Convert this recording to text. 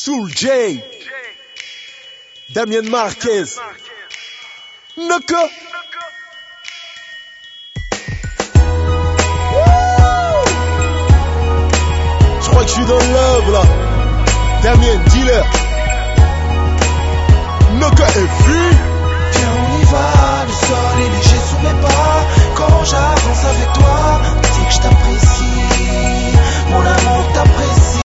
Soul J, Damien Marquez, Naka. Je crois que je suis dans le love là. Damien, dealer. Naka est vu.